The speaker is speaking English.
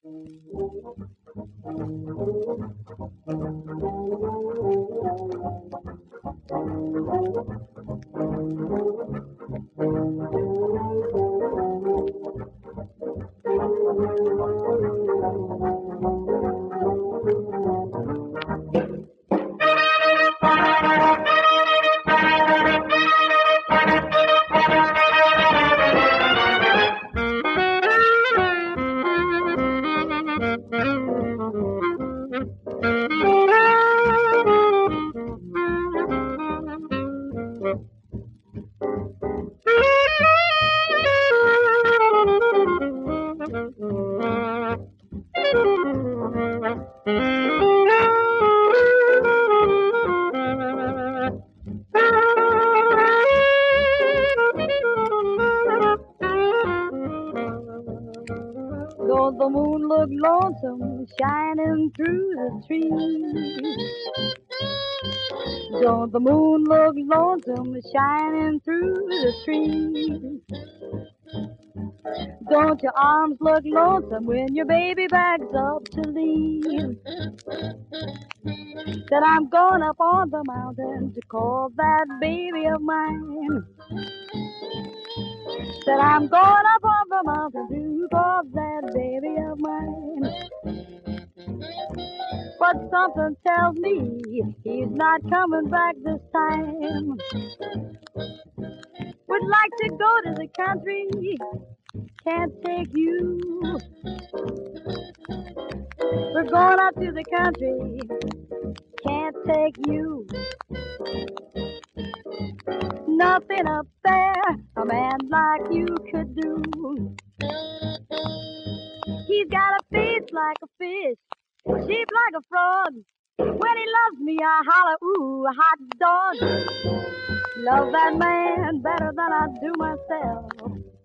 Though the moon look lonesome shining through the trees. Don't the moon look lonesome shining through the trees? Don't your arms look lonesome when your baby backs up to leave? Said I'm going up on the mountain to call that baby of mine. Said I'm going up on the mountain to call that baby of mine. But something tells me he's not coming back this time. Would like to go to the country, can't take you. We're going out to the country, can't take you. Nothing up there a man like you could do. He's got a face like a fish, shape like a frog. When he loves me, I holler, ooh, a hot dog. Love that man better than I do myself.